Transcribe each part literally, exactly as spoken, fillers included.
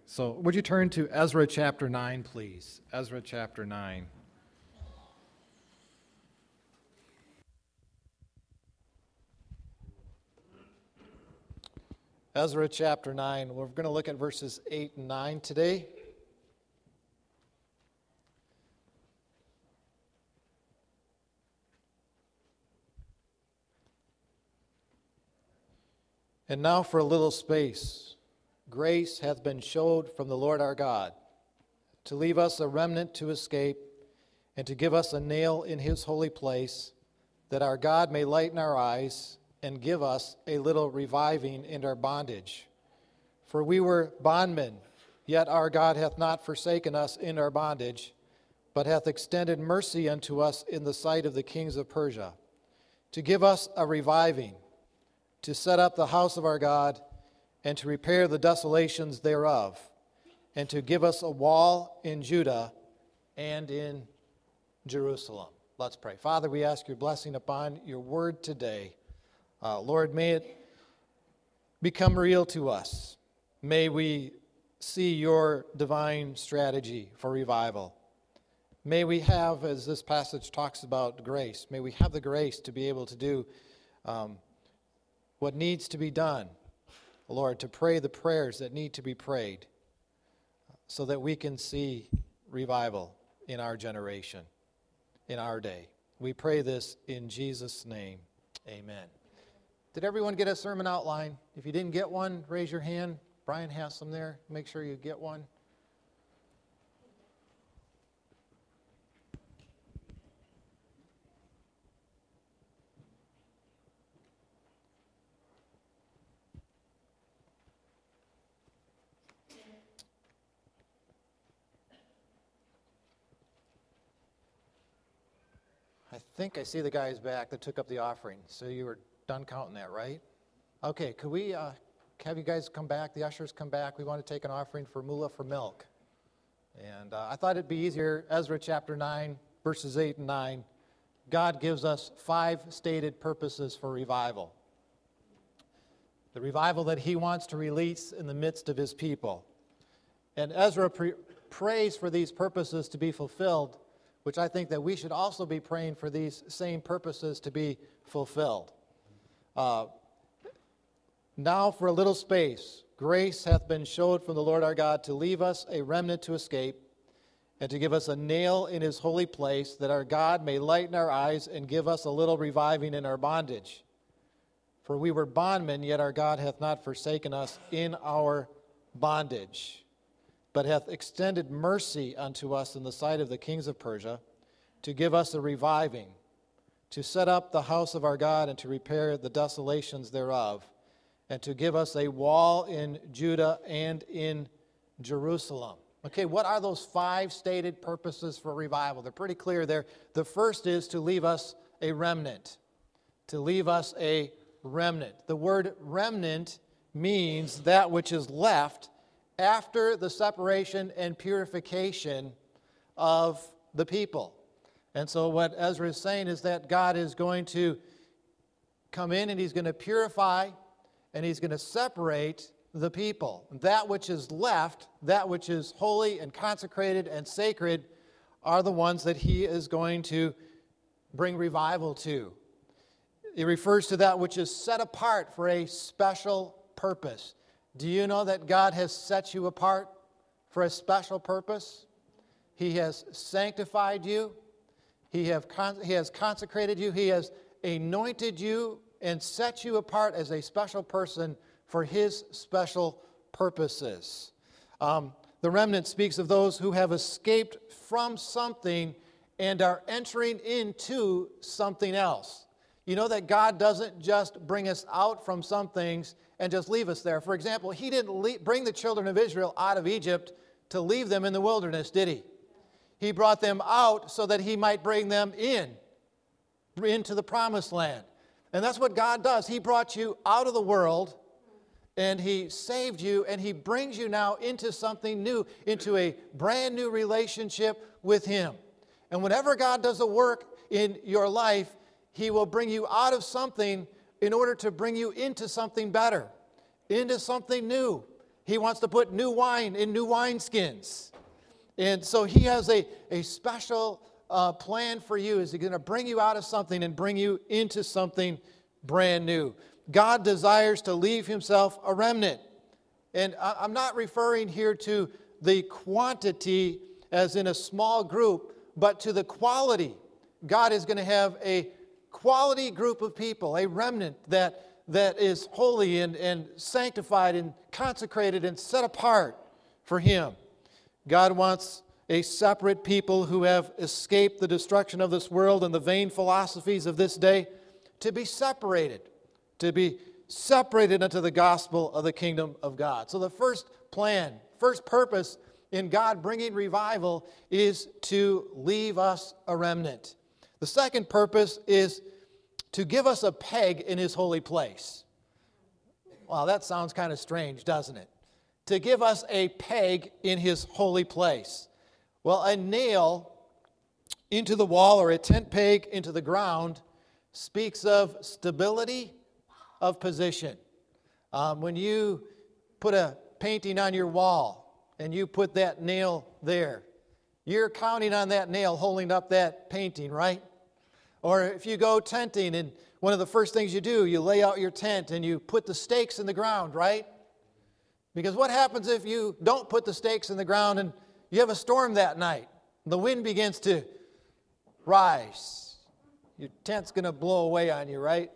So would you turn to Ezra chapter nine, please? Ezra chapter nine. Ezra chapter nine. We're going to look at verses eight and nine today. And now for a little space, grace hath been showed from the Lord our God, to leave us a remnant to escape, and to give us a nail in his holy place, that our God may lighten our eyes, and give us a little reviving in our bondage. For we were bondmen, yet our God hath not forsaken us in our bondage, but hath extended mercy unto us in the sight of the kings of Persia, to give us a reviving, to set up the house of our God, and to repair the desolations thereof, and to give us a wall in Judah and in Jerusalem. Let's pray. Father, we ask your blessing upon your word today. Uh, Lord, may it become real to us. May we see your divine strategy for revival. May we have, as this passage talks about grace, may we have the grace to be able to do um, what needs to be done, Lord, to pray the prayers that need to be prayed so that we can see revival in our generation, in our day. We pray this in Jesus' name. Amen. Did everyone get a sermon outline? If you didn't get one, raise your hand. Brian has some there. Make sure you get one. I think I see the guys back that took up the offering. So you were done counting that, right? Okay, could we uh, have you guys come back, the ushers come back? We want to take an offering for Moolah for milk. And uh, I thought it'd be easier, Ezra chapter nine, verses eight and nine. God gives us five stated purposes for revival. The revival that he wants to release in the midst of his people. And Ezra pre- prays for these purposes to be fulfilled, which I think that we should also be praying for these same purposes to be fulfilled. Uh, now for a little space, grace hath been showed from the Lord our God to leave us a remnant to escape, and to give us a nail in his holy place, that our God may lighten our eyes and give us a little reviving in our bondage. For we were bondmen, yet our God hath not forsaken us in our bondage, but hath extended mercy unto us in the sight of the kings of Persia, to give us a reviving, to set up the house of our God, and to repair the desolations thereof, and to give us a wall in Judah and in Jerusalem. Okay, what are those five stated purposes for revival? They're pretty clear there. The first is to leave us a remnant. To leave us a remnant. The word remnant means that which is left after the separation and purification of the people. And so what Ezra is saying is that God is going to come in and he's going to purify and he's going to separate the people. That which is left, that which is holy and consecrated and sacred, are the ones that he is going to bring revival to. It refers to that which is set apart for a special purpose. Do you know that God has set you apart for a special purpose? He has sanctified you. He, have con- he has consecrated you. He has anointed you and set you apart as a special person for his special purposes. Um, the remnant speaks of those who have escaped from something and are entering into something else. You know that God doesn't just bring us out from some things and just leave us there. For example, he didn't leave, bring the children of Israel out of Egypt to leave them in the wilderness, did he? He brought them out so that he might bring them in, into the promised land. And that's what God does. He brought you out of the world, and he saved you, and he brings you now into something new, into a brand new relationship with him. And whenever God does a work in your life, he will bring you out of something in order to bring you into something better, into something new. He wants to put new wine in new wineskins. And so he has a, a special uh, plan for you. Is he going to bring you out of something and bring you into something brand new? God desires to leave himself a remnant. And I, I'm not referring here to the quantity as in a small group, but to the quality. God is going to have a quality group of people, a remnant that, that is holy and, and sanctified and consecrated and set apart for him. God wants a separate people who have escaped the destruction of this world and the vain philosophies of this day to be separated, to be separated unto the gospel of the kingdom of God. So the first plan, first purpose in God bringing revival is to leave us a remnant. The second purpose is to give us a peg in his holy place. Wow, that sounds kind of strange, doesn't it? To give us a peg in his holy place. Well, a nail into the wall or a tent peg into the ground speaks of stability of position. Um, when you put a painting on your wall and you put that nail there, you're counting on that nail holding up that painting, right? Or if you go tenting and one of the first things you do, you lay out your tent and you put the stakes in the ground, right? Because what happens if you don't put the stakes in the ground and you have a storm that night? The wind begins to rise. Your tent's going to blow away on you, right?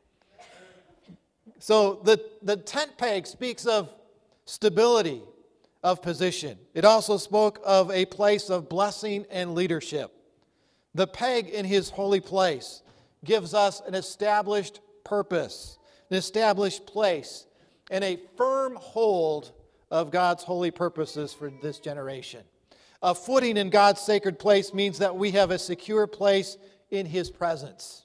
So the, the tent peg speaks of stability of position. It also spoke of a place of blessing and leadership. The peg in his holy place gives us an established purpose, an established place, and a firm hold of God's holy purposes for this generation. A footing in God's sacred place means that we have a secure place in his presence.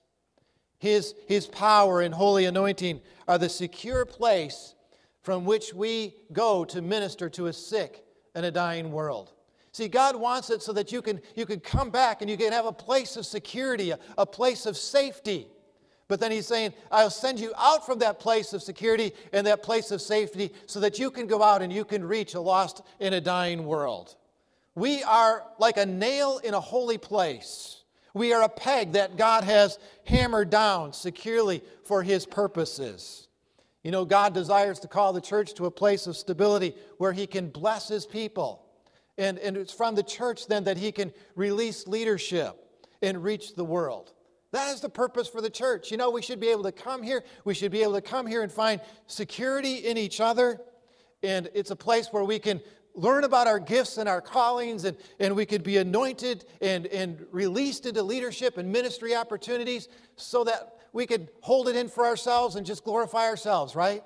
His, his power and holy anointing are the secure place from which we go to minister to a sick and a dying world. See, God wants it so that you can, you can come back and you can have a place of security, a, a place of safety. But then he's saying, I'll send you out from that place of security and that place of safety so that you can go out and you can reach a lost and a dying world. We are like a nail in a holy place. We are a peg that God has hammered down securely for his purposes. You know, God desires to call the church to a place of stability where he can bless his people. And, and it's from the church then that he can release leadership and reach the world. That is the purpose for the church. You know, we should be able to come here. We should be able to come here and find security in each other. And it's a place where we can learn about our gifts and our callings, and, and we could be anointed and, and released into leadership and ministry opportunities so that we could hold it in for ourselves and just glorify ourselves, right?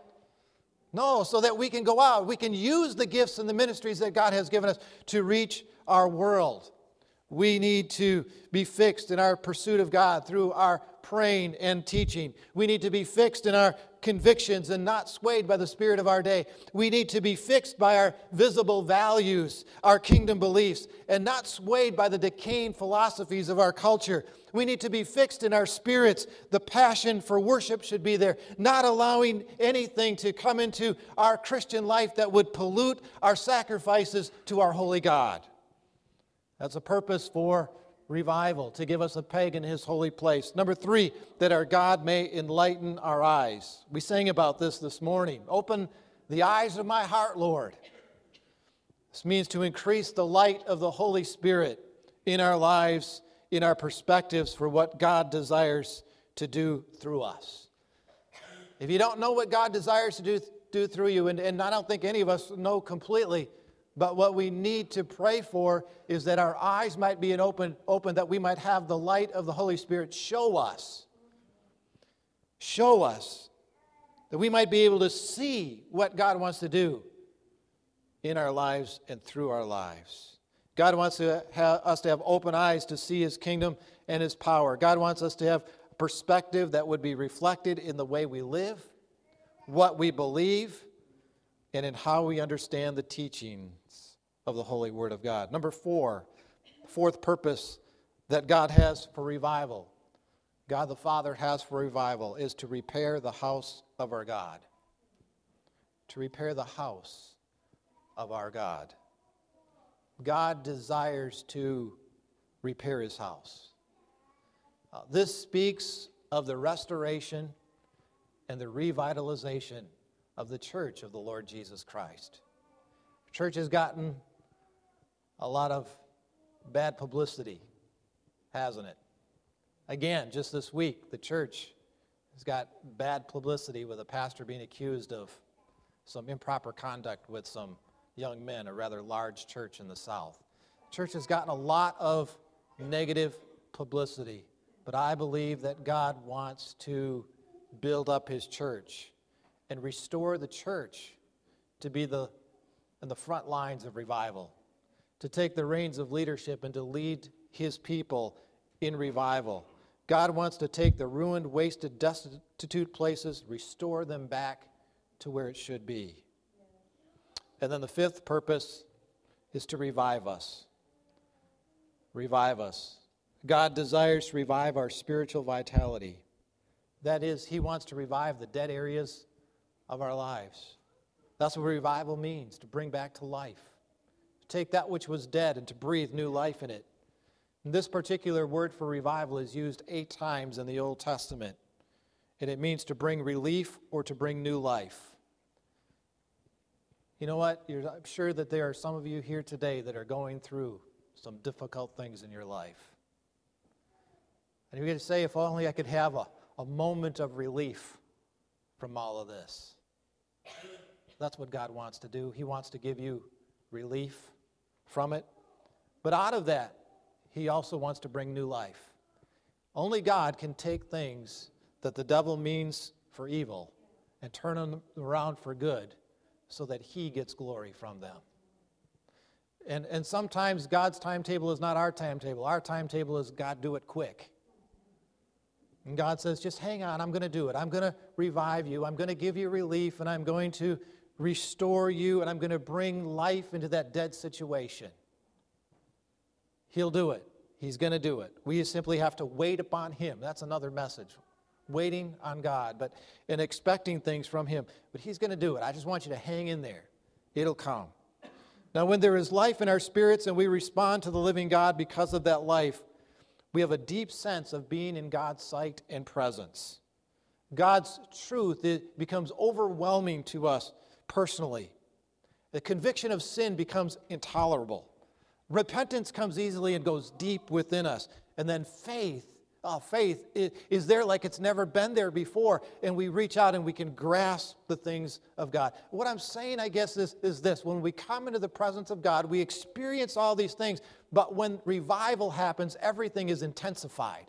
No, so that we can go out. We can use the gifts and the ministries that God has given us to reach our world. We need to be fixed in our pursuit of God through our praying and teaching. We need to be fixed in our convictions and not swayed by the spirit of our day. We need to be fixed by our visible values, our kingdom beliefs, and not swayed by the decaying philosophies of our culture. We need to be fixed in our spirits. The passion for worship should be there, not allowing anything to come into our Christian life that would pollute our sacrifices to our holy God. That's a purpose for revival, to give us a peg in his holy place. Number three, that our God may enlighten our eyes. We sang about this this morning. Open the eyes of my heart, Lord. This means to increase the light of the Holy Spirit in our lives, in our perspectives for what God desires to do through us. If you don't know what God desires to do, do through you, and, and I don't think any of us know completely, but what we need to pray for is that our eyes might be open, open, that we might have the light of the Holy Spirit show us. Show us. That we might be able to see what God wants to do in our lives and through our lives. God wants to have, us to have open eyes to see his kingdom and his power. God wants us to have a perspective that would be reflected in the way we live, what we believe, and in how we understand the teachings of the Holy Word of God. Number four, fourth purpose that God has for revival, God the Father has for revival, is to repair the house of our God. To repair the house of our God. God desires to repair his house. Uh, this speaks of the restoration and the revitalization of the church of the Lord Jesus Christ. The church has gotten a lot of bad publicity, hasn't it? Again, just this week, the church has got bad publicity with a pastor being accused of some improper conduct with some young men, a rather large church in the South. Church has gotten a lot of negative publicity, but I believe that God wants to build up his church and restore the church to be the in the front lines of revival, to take the reins of leadership and to lead his people in revival. God wants to take the ruined, wasted, destitute places, restore them back to where it should be. And then the fifth purpose is to revive us. Revive us. God desires to revive our spiritual vitality. That is, he wants to revive the dead areas of our lives. That's what revival means, to bring back to life. To take that which was dead and to breathe new life in it. And this particular word for revival is used eight times in the Old Testament. And it means to bring relief or to bring new life. You know what? You're, I'm sure that there are some of you here today that are going through some difficult things in your life. And you're going to say, if only I could have a, a moment of relief from all of this. That's what God wants to do. He wants to give you relief from it. But out of that, he also wants to bring new life. Only God can take things that the devil means for evil and turn them around for good so that he gets glory from them. And, and sometimes God's timetable is not our timetable. Our timetable is God do it quick. And God says, just hang on, I'm going to do it. I'm going to revive you. I'm going to give you relief, and I'm going to restore you, and I'm going to bring life into that dead situation. He'll do it. He's going to do it. We simply have to wait upon him. That's another message. Waiting on God, but and expecting things from him. But he's going to do it. I just want you to hang in there. It'll come. Now, when there is life in our spirits and we respond to the living God because of that life, we have a deep sense of being in God's sight and presence. God's truth, it becomes overwhelming to us personally. The conviction of sin becomes intolerable. Repentance comes easily and goes deep within us. And then faith, oh, faith is there like it's never been there before. And we reach out and we can grasp the things of God. What I'm saying, I guess, is, is this. When we come into the presence of God, we experience all these things. But when revival happens, everything is intensified.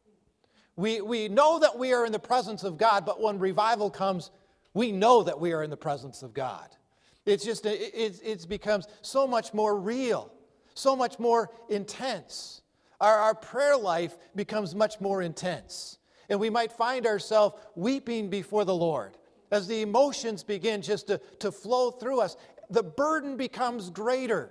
We, we know that we are in the presence of God, but when revival comes, we know that we are in the presence of God. It's just, it, it, it becomes so much more real, so much more intense. Our, our prayer life becomes much more intense. And we might find ourselves weeping before the Lord as the emotions begin just to, to flow through us. The burden becomes greater.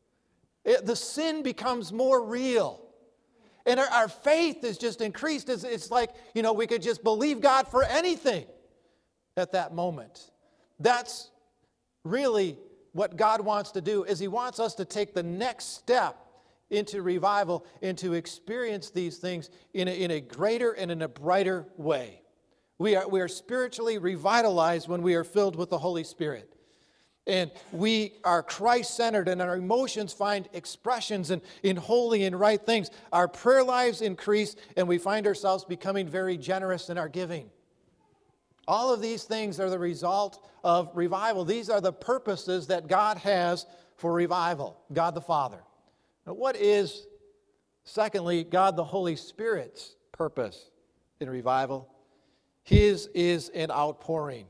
It, the sin becomes more real. And our, our faith is just increased. It's, it's like, you know, we could just believe God for anything at that moment. That's really what God wants to do, is he wants us to take the next step into revival and to experience these things in a, in a greater and in a brighter way. We are, we are spiritually revitalized when we are filled with the Holy Spirit. And we are Christ-centered, and our emotions find expressions in, in holy and right things. Our prayer lives increase, and we find ourselves becoming very generous in our giving. All of these things are the result of revival. These are the purposes that God has for revival, God the Father. Now, what is, secondly, God the Holy Spirit's purpose in revival? His is an outpouring.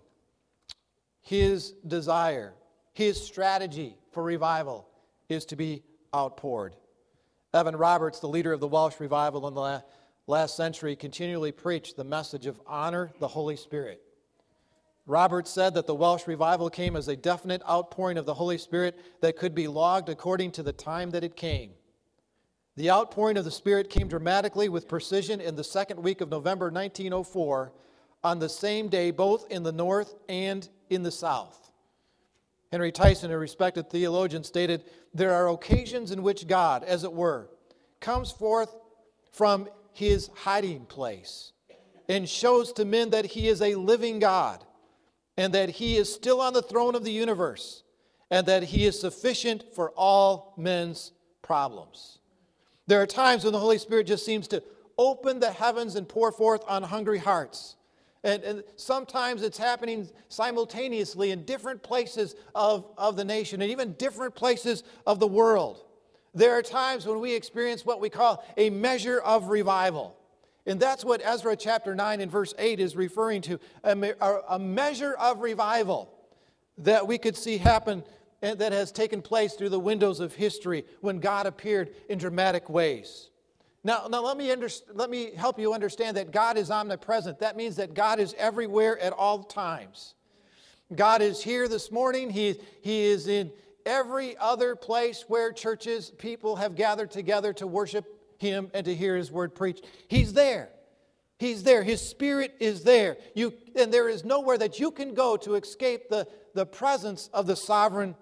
His desire, his strategy for revival is to be outpoured. Evan Roberts, the leader of the Welsh revival in the last century, continually preached the message of honor the Holy Spirit. Roberts said that the Welsh revival came as a definite outpouring of the Holy Spirit that could be logged according to the time that it came. The outpouring of the Spirit came dramatically with precision in the second week of November nineteen oh four, on the same day both in the north and in the south. Henry Tyson, a respected theologian, stated, "There are occasions in which God, as it were, comes forth from his hiding place and shows to men that he is a living God and that he is still on the throne of the universe and that he is sufficient for all men's problems." There are times when the Holy Spirit just seems to open the heavens and pour forth on hungry hearts. And, and sometimes it's happening simultaneously in different places of, of the nation and even different places of the world. There are times when we experience what we call a measure of revival. And that's what Ezra chapter nine and verse eight is referring to, a, me- a measure of revival that we could see happen and that has taken place through the windows of history when God appeared in dramatic ways. Now, now let me under, let me help you understand that God is omnipresent. That means that God is everywhere at all times. God is here this morning. He, he is in every other place where churches, people have gathered together to worship Him and to hear His word preached. He's there. He's there. His Spirit is there. You, and there is nowhere that you can go to escape the, the presence of the sovereignness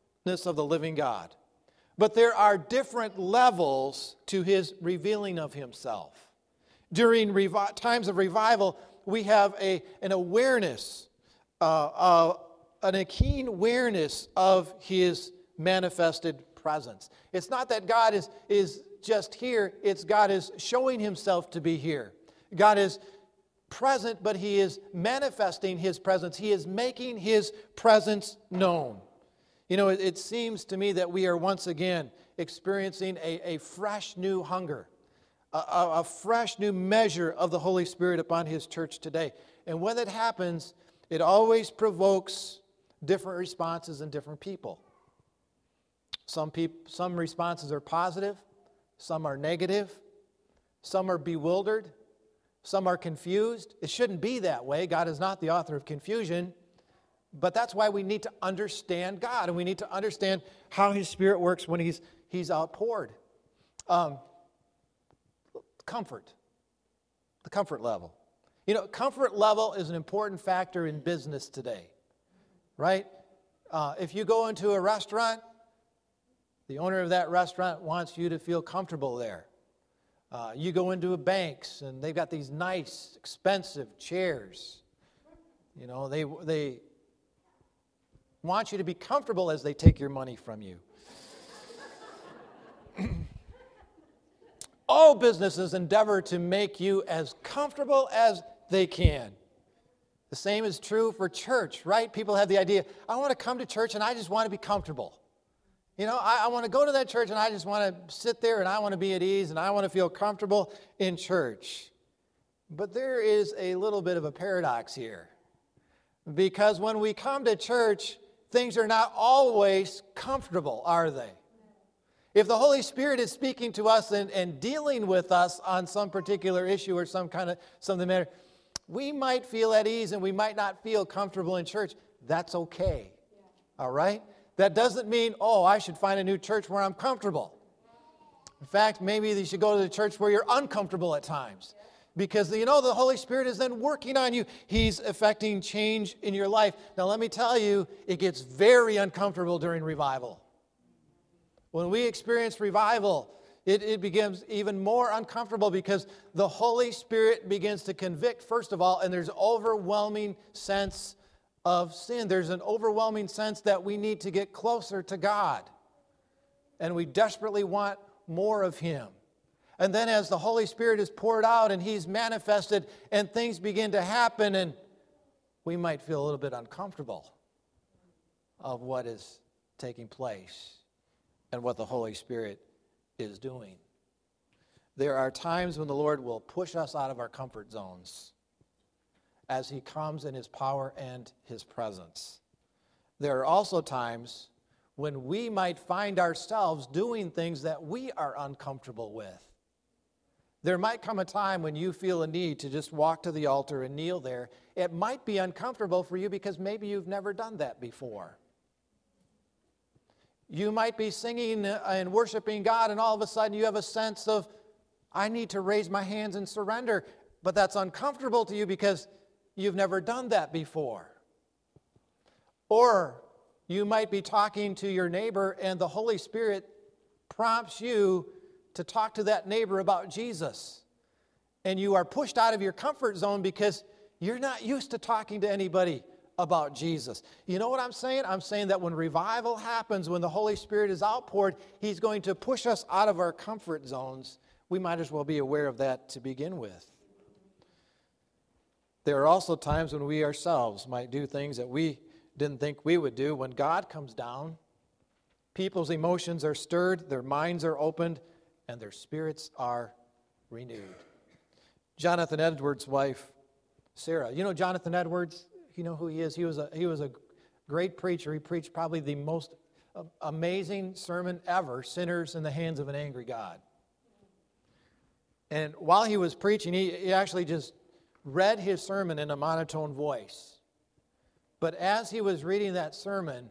of the living God. But there are different levels to His revealing of Himself. During revi- times of revival, we have a, an awareness, uh, uh, an, a keen awareness of His manifested presence. It's not that God is, is just here, it's God is showing Himself to be here. God is present, but He is manifesting His presence. He is making His presence known. You know, it, it seems to me that we are once again experiencing a, a fresh new hunger, a, a, a fresh new measure of the Holy Spirit upon His church today. And when that happens, it always provokes different responses in different people. Some peop- some responses are positive, some are negative, some are bewildered, some are confused. It shouldn't be that way. God is not the author of confusion. But that's why we need to understand God, and we need to understand how His Spirit works when He's He's outpoured. Um, comfort, the comfort level. You know, comfort level is an important factor in business today, right? Uh, if you go into a restaurant, the owner of that restaurant wants you to feel comfortable there. Uh, you go into a banks, and they've got these nice, expensive chairs. You know, they they. want you to be comfortable as they take your money from you. All businesses endeavor to make you as comfortable as they can. The same is true for church, right? People have the idea, I want to come to church and I just want to be comfortable. You know, I, I want to go to that church and I just want to sit there and I want to be at ease and I want to feel comfortable in church. But there is a little bit of a paradox here. Because when we come to church, things are not always comfortable, are they? If the Holy Spirit is speaking to us and, and dealing with us on some particular issue or some kind of something matter, we might feel at ease and we might not feel comfortable in church. That's okay. Yeah. All right? That doesn't mean, oh, I should find a new church where I'm comfortable. In fact, maybe you should go to the church where you're uncomfortable at times. Because, you know, the Holy Spirit is then working on you. He's effecting change in your life. Now, let me tell you, it gets very uncomfortable during revival. When we experience revival, it, it becomes even more uncomfortable because the Holy Spirit begins to convict, first of all, and there's overwhelming sense of sin. There's an overwhelming sense that we need to get closer to God. And we desperately want more of Him. And then as the Holy Spirit is poured out and He's manifested and things begin to happen, and we might feel a little bit uncomfortable of what is taking place and what the Holy Spirit is doing. There are times when the Lord will push us out of our comfort zones as He comes in His power and His presence. There are also times when we might find ourselves doing things that we are uncomfortable with. There might come a time when you feel a need to just walk to the altar and kneel there. It might be uncomfortable for you because maybe you've never done that before. You might be singing and worshiping God, and all of a sudden you have a sense of, I need to raise my hands and surrender. But that's uncomfortable to you because you've never done that before. Or You might be talking to your neighbor and the Holy Spirit prompts you to talk to that neighbor about Jesus. And you are pushed out of your comfort zone because you're not used to talking to anybody about Jesus. You know what I'm saying? I'm saying that when revival happens, when the Holy Spirit is outpoured, He's going to push us out of our comfort zones. We might as well be aware of that to begin with. There are also times when we ourselves might do things that we didn't think we would do. When God comes down, people's emotions are stirred, their minds are opened, and their spirits are renewed. Jonathan Edwards' wife, Sarah. You know Jonathan Edwards? You know who he is? He was a, he was a great preacher. He preached probably the most amazing sermon ever, Sinners in the Hands of an Angry God. And while he was preaching, he, he actually just read his sermon in a monotone voice. But as he was reading that sermon,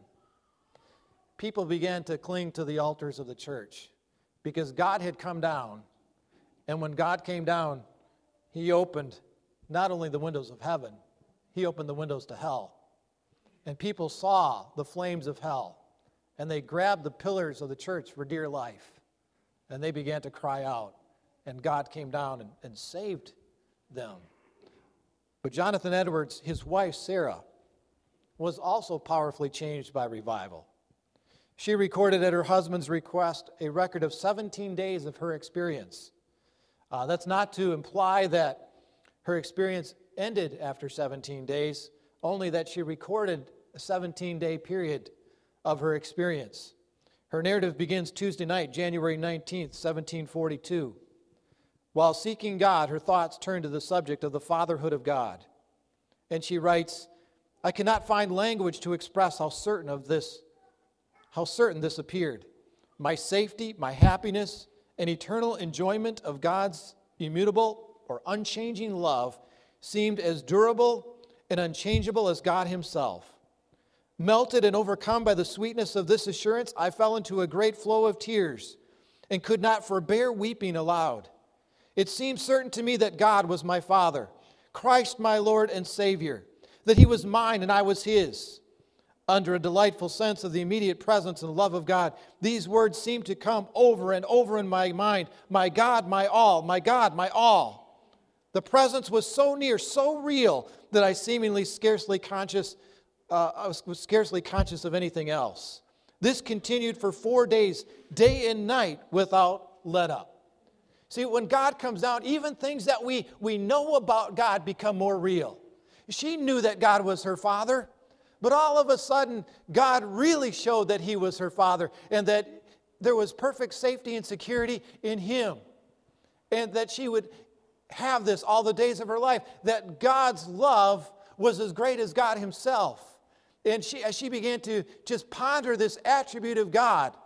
people began to cling to the altars of the church because God had come down. And when God came down, He opened not only the windows of heaven, He opened the windows to hell. And people saw the flames of hell. And they grabbed the pillars of the church for dear life. And they began to cry out. And God came down and, and saved them. But Jonathan Edwards, his wife Sarah, was also powerfully changed by revival. She recorded at her husband's request a record of seventeen days of her experience. Uh, that's not to imply that her experience ended after seventeen days, only that she recorded a seventeen-day period of her experience. Her narrative begins Tuesday night, January nineteenth, seventeen forty-two. While seeking God, her thoughts turned to the subject of the fatherhood of God. And she writes, I cannot find language to express how certain of this, how certain this appeared. My safety, my happiness, and eternal enjoyment of God's immutable or unchanging love seemed as durable and unchangeable as God Himself. Melted and overcome by the sweetness of this assurance, I fell into a great flow of tears and could not forbear weeping aloud. It seemed certain to me that God was my Father, Christ my Lord and Savior, that He was mine and I was His. Under a delightful sense of the immediate presence and love of God, these words seemed to come over and over in my mind. My God, my all, my God, my all. The presence was so near, so real, that I seemingly scarcely conscious, uh, I was, was scarcely conscious of anything else. This continued for four days, day and night, without let up. See, when God comes down, even things that we, we know about God become more real. She knew that God was her Father. But all of a sudden, God really showed that He was her Father and that there was perfect safety and security in Him. And that she would have this all the days of her life, that God's love was as great as God Himself. And she, as she began to just ponder this attribute of God,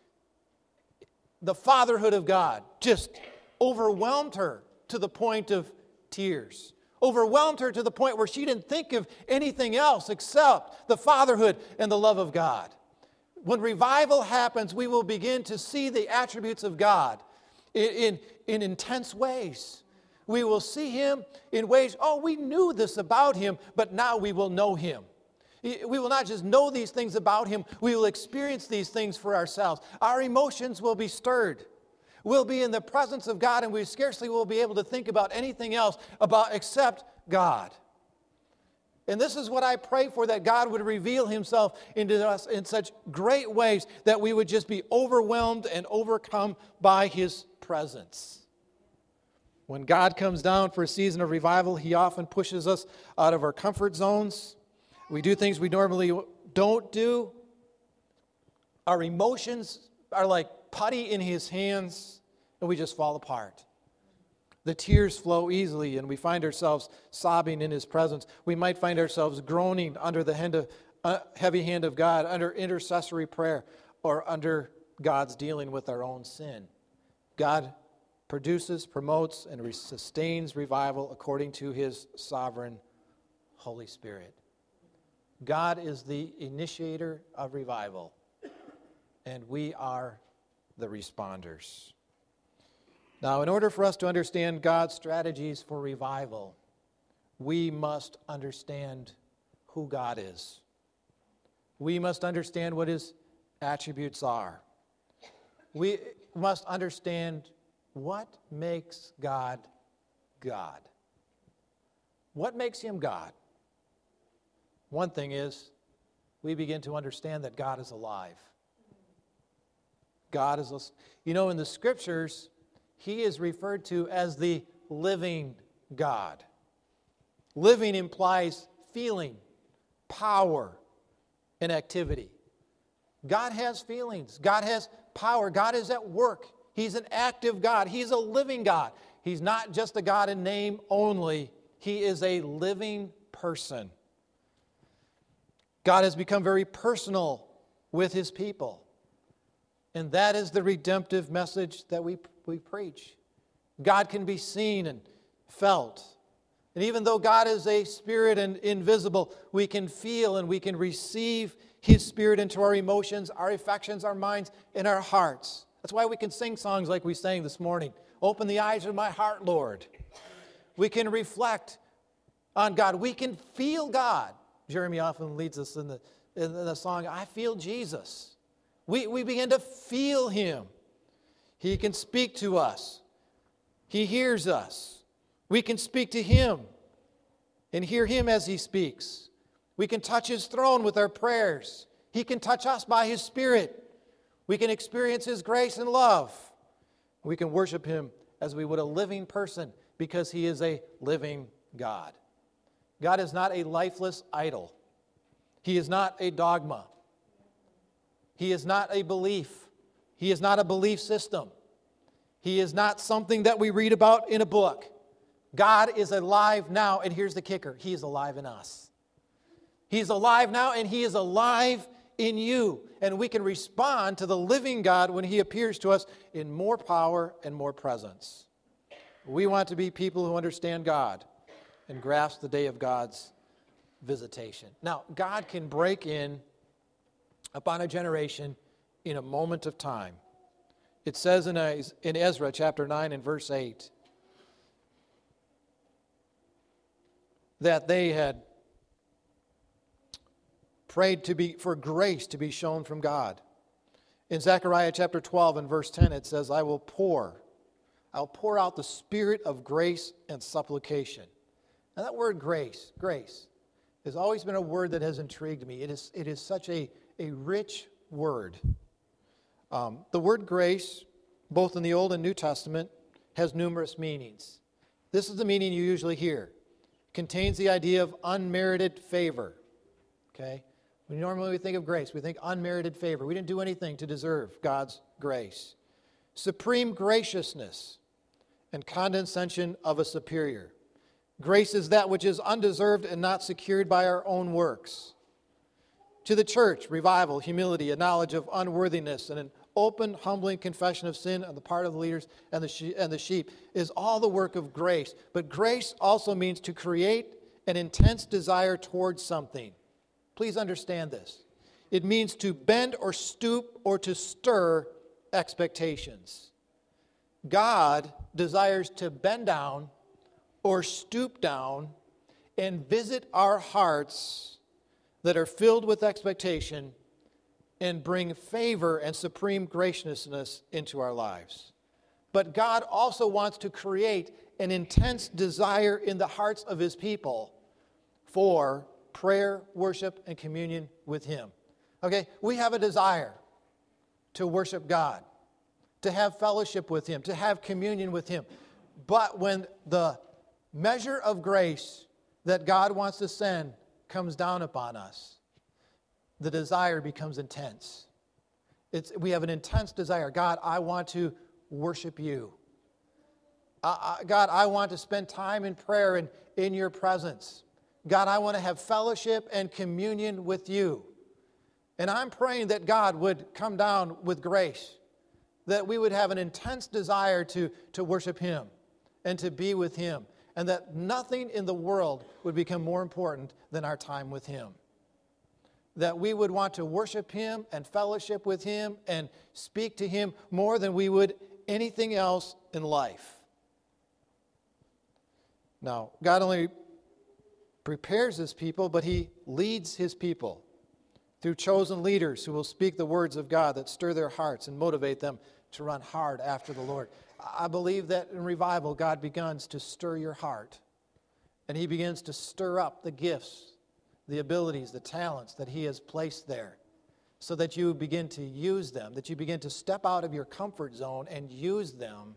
the fatherhood of God just overwhelmed her to the point of tears. Overwhelmed her to the point where she didn't think of anything else except the fatherhood and the love of God. When revival happens, we will begin to see the attributes of God in, in, in intense ways. We will see Him in ways, oh, we knew this about Him, but now we will know Him. We will not just know these things about Him, we will experience these things for ourselves. Our emotions will be stirred. We'll be in the presence of God, and we scarcely will be able to think about anything else about except God. And this is what I pray for, that God would reveal Himself into us in such great ways that we would just be overwhelmed and overcome by His presence. When God comes down for a season of revival, He often pushes us out of our comfort zones. We do things we normally don't do. Our emotions are like putty in His hands, and we just fall apart. The tears flow easily, and we find ourselves sobbing in His presence. We might find ourselves groaning under the hand of, uh, heavy hand of God, under intercessory prayer, or under God's dealing with our own sin. God produces, promotes, and re- sustains revival according to His sovereign Holy Spirit. God is the initiator of revival, and we are the responders. Now, in order for us to understand God's strategies for revival, we must understand who God is. We must understand what his attributes are. We must understand what makes God God. What makes him God? One thing is, we begin to understand that God is alive. God is, you know, in the scriptures, he is referred to as the living God. Living implies feeling, power, and activity. God has feelings. God has power. God is at work. He's an active God. He's a living God. He's not just a God in name only. He is a living person. God has become very personal with his people. And that is the redemptive message that we, we preach. God can be seen and felt. And even though God is a spirit and invisible, we can feel and we can receive his spirit into our emotions, our affections, our minds, and our hearts. That's why we can sing songs like we sang this morning. Open the eyes of my heart, Lord. We can reflect on God. We can feel God. Jeremy often leads us in the, in the song, I feel Jesus. We, we begin to feel him. He can speak to us. He hears us. We can speak to him and hear him as he speaks. We can touch his throne with our prayers. He can touch us by his Spirit. We can experience his grace and love. We can worship him as we would a living person because he is a living God. God is not a lifeless idol. He is not a dogma. He is not a belief. He is not a belief system. He is not something that we read about in a book. God is alive now, and here's the kicker. He is alive in us. He's alive now, and he is alive in you. And we can respond to the living God when he appears to us in more power and more presence. We want to be people who understand God and grasp the day of God's visitation. Now, God can break in upon a generation in a moment of time. It says in, in Ezra chapter nine and verse eight that they had prayed to be for grace to be shown from God. In Zechariah chapter twelve and verse ten it says, I will pour, I'll pour out the spirit of grace and supplication. Now that word grace, grace, has always been a word that has intrigued me. It is, it is such a, a rich word. Um, the word grace, both in the Old and New Testament, has numerous meanings. This is the meaning you usually hear. It contains the idea of unmerited favor. Okay? When normally we think of grace, we think unmerited favor. We didn't do anything to deserve God's grace. Supreme graciousness and condescension of a superior. Grace is that which is undeserved and not secured by our own works. To the church, revival, humility, a knowledge of unworthiness, and an open, humbling confession of sin on the part of the leaders and the, she- and the sheep is all the work of grace. But grace also means to create an intense desire towards something. Please understand this. It means to bend or stoop or to stir expectations. God desires to bend down or stoop down and visit our hearts that are filled with expectation and bring favor and supreme graciousness into our lives. But God also wants to create an intense desire in the hearts of his people for prayer, worship, and communion with him. Okay, we have a desire to worship God, to have fellowship with him, to have communion with him. But when the measure of grace that God wants to send comes down upon us, the desire becomes intense. It's, we have an intense desire. God, I want to worship you. Uh, God, I want to spend time in prayer and in your presence. God, I want to have fellowship and communion with you. And I'm praying that God would come down with grace, that we would have an intense desire to, to worship him and to be with him, and that nothing in the world would become more important than our time with him. That we would want to worship him and fellowship with him and speak to him more than we would anything else in life. Now, God only prepares his people, but he leads his people. through chosen leaders who will speak the words of God that stir their hearts and motivate them to run hard after the Lord. I believe that in revival, God begins to stir your heart, and He begins to stir up the gifts, the abilities, the talents that He has placed there, so that you begin to use them, that you begin to step out of your comfort zone and use them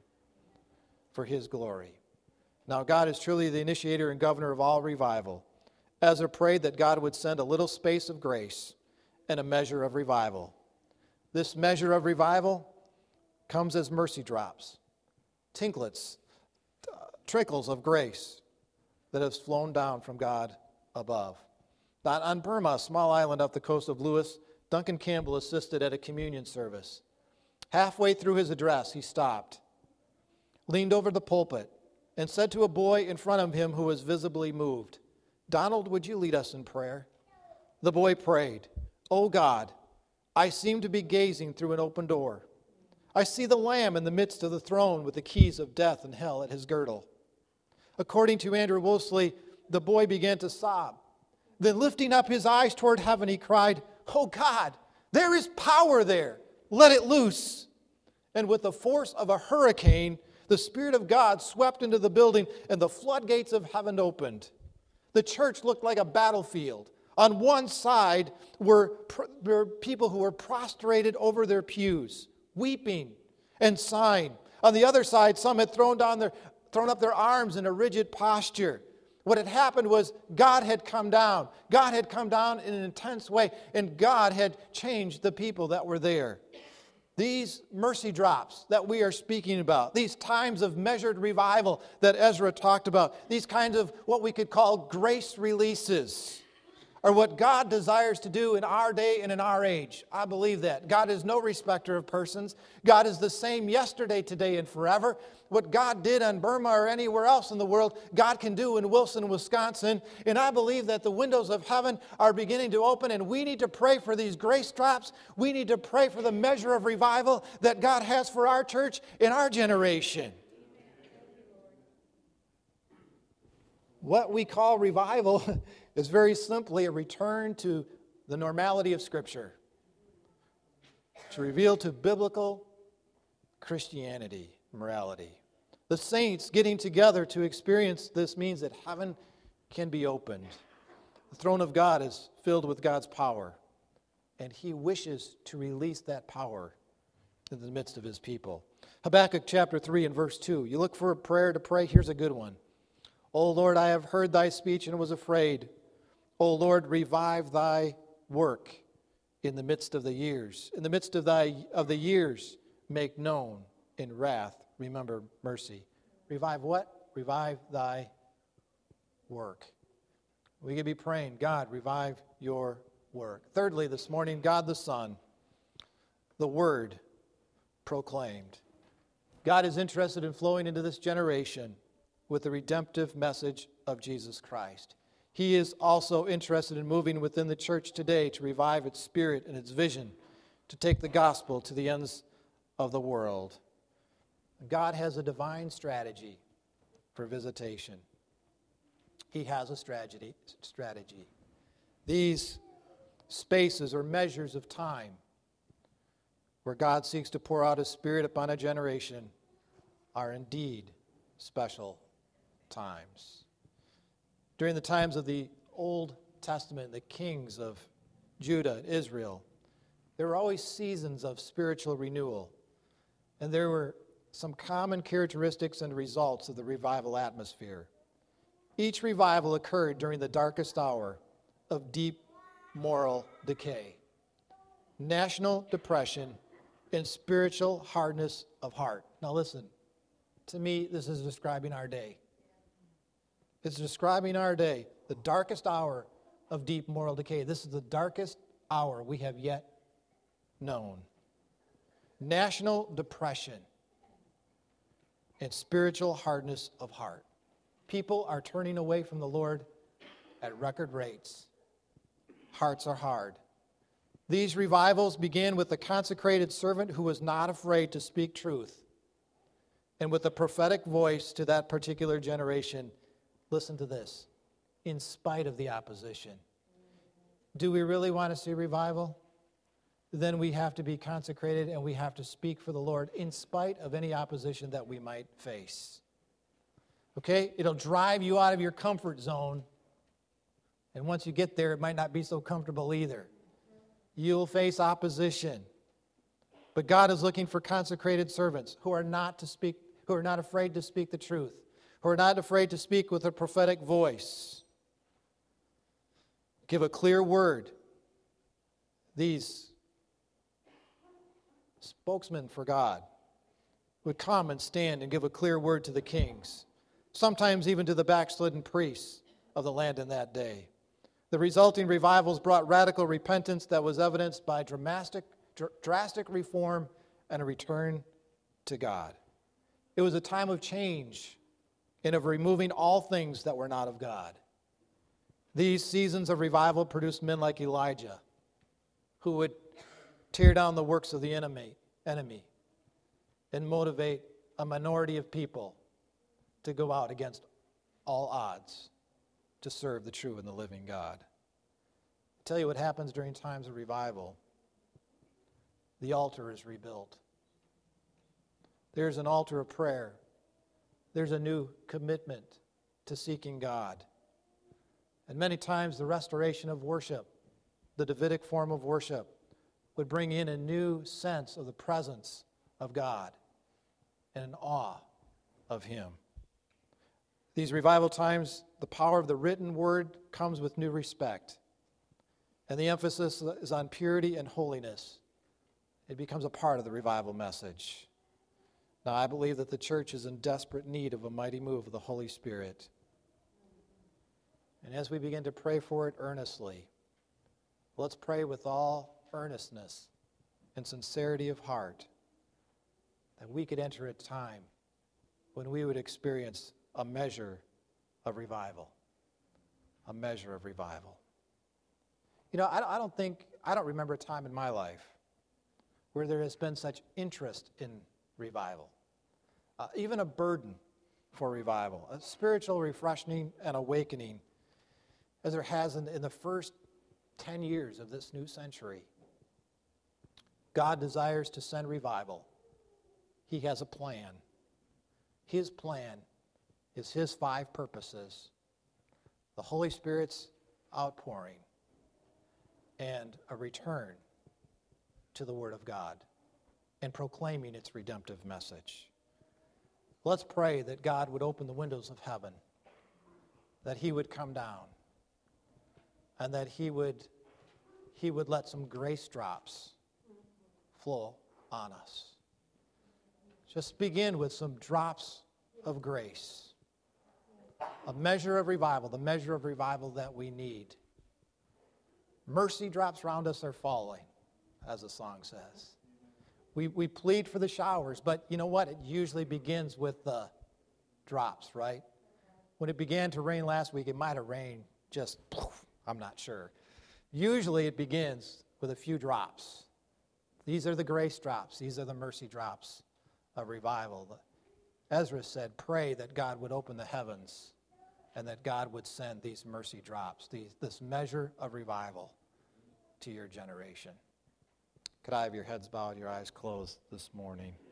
for His glory. Now, God is truly the initiator and governor of all revival. Ezra prayed that God would send a little space of grace and a measure of revival. This measure of revival comes as mercy drops, tinklets, uh, trickles of grace that have flown down from God above. That on Burma, a small island off the coast of Lewis, Duncan Campbell assisted at a communion service. Halfway through his address, he stopped, leaned over the pulpit, and said to a boy in front of him who was visibly moved, "Donald, would you lead us in prayer?" The boy prayed, "Oh God, I seem to be gazing through an open door. I see the Lamb in the midst of the throne with the keys of death and hell at his girdle." According to Andrew Wolseley, the boy began to sob. Then lifting up his eyes toward heaven, he cried, "Oh God, there is power there. Let it loose." And with the force of a hurricane, the Spirit of God swept into the building and the floodgates of heaven opened. The church looked like a battlefield. On one side were, were people who were prostrated over their pews, weeping and sighing. On the other side, some had thrown down their, thrown up their arms in a rigid posture. What had happened was God had come down. God had come down in an intense way, and God had changed the people that were there. These mercy drops that we are speaking about, these times of measured revival that Ezra talked about, these kinds of what we could call grace releases, are what God desires to do in our day and in our age. I believe that. God is no respecter of persons. God is the same yesterday, today, and forever. What God did in Burma or anywhere else in the world, God can do in Wilson, Wisconsin. And I believe that the windows of heaven are beginning to open, and we need to pray for these grace drops. We need to pray for the measure of revival that God has for our church in our generation. What we call revival is very simply a return to the normality of Scripture, to reveal to biblical Christianity, morality. The saints getting together to experience this means that heaven can be opened. The throne of God is filled with God's power, and He wishes to release that power in the midst of His people. Habakkuk chapter three and verse two. You look for a prayer to pray, here's a good one. "O Lord, I have heard thy speech and was afraid. O Lord, revive thy work in the midst of the years. In the midst of thy of the years, make known in wrath, remember mercy." Revive what? Revive thy work. We can be praying, God, revive your work. Thirdly, this morning, God the Son, the Word proclaimed. God is interested in flowing into this generation with the redemptive message of Jesus Christ. He is also interested in moving within the church today to revive its spirit and its vision, to take the gospel to the ends of the world. God has a divine strategy for visitation. He has a strategy. strategy. These spaces or measures of time where God seeks to pour out His Spirit upon a generation are indeed special times. During the times of the Old Testament, the kings of Judah and Israel, there were always seasons of spiritual renewal. And there were some common characteristics and results of the revival atmosphere. Each revival occurred during the darkest hour of deep moral decay, national depression, and spiritual hardness of heart. Now listen, to me, this is describing our day. It's describing our day, the darkest hour of deep moral decay. This is the darkest hour we have yet known. National depression and spiritual hardness of heart. People are turning away from the Lord at record rates. Hearts are hard. These revivals began with the consecrated servant who was not afraid to speak truth. And with a prophetic voice to that particular generation, listen to this, in spite of the opposition. Do we really want to see revival? Then we have to be consecrated and we have to speak for the Lord in spite of any opposition that we might face. Okay? It'll drive you out of your comfort zone. And once you get there, it might not be so comfortable either. You'll face opposition. But God is looking for consecrated servants who are not to speak, who are not afraid to speak the truth, who are not afraid to speak with a prophetic voice. Give a clear word. These spokesmen for God would come and stand and give a clear word to the kings, sometimes even to the backslidden priests of the land in that day. The resulting revivals brought radical repentance that was evidenced by dramatic, dr- drastic reform and a return to God. It was a time of change and of removing all things that were not of God. These seasons of revival produced men like Elijah, who would tear down the works of the enemy, enemy and motivate a minority of people to go out against all odds to serve the true and the living God. I'll tell you what happens during times of revival. The altar is rebuilt. There's an altar of prayer. There's a new commitment to seeking God. And many times the restoration of worship, the Davidic form of worship, would bring in a new sense of the presence of God and an awe of Him. These revival times, the power of the written word comes with new respect. And the emphasis is on purity and holiness. It becomes a part of the revival message. Now, I believe that the church is in desperate need of a mighty move of the Holy Spirit. And as we begin to pray for it earnestly, let's pray with all earnestness and sincerity of heart that we could enter a time when we would experience a measure of revival. A measure of revival. You know, I don't think, I don't remember a time in my life where there has been such interest in revival. Uh, even a burden for revival, a spiritual refreshing and awakening as there has in, in the first ten years of this new century. God desires to send revival. He has a plan. His plan is His five purposes: the Holy Spirit's outpouring and a return to the Word of God and proclaiming its redemptive message. Let's pray that God would open the windows of heaven, that He would come down, and that He would, He would let some grace drops flow on us. Just begin with some drops of grace. A measure of revival, the measure of revival that we need. Mercy drops around us are falling, as the song says. We we plead for the showers, but you know what? It usually begins with the drops, right? When it began to rain last week, it might have rained just, I'm not sure. Usually it begins with a few drops. These are the grace drops. These are the mercy drops of revival. Ezra said, pray that God would open the heavens and that God would send these mercy drops, these, this measure of revival to your generation. Could I have your heads bowed, your eyes closed this morning?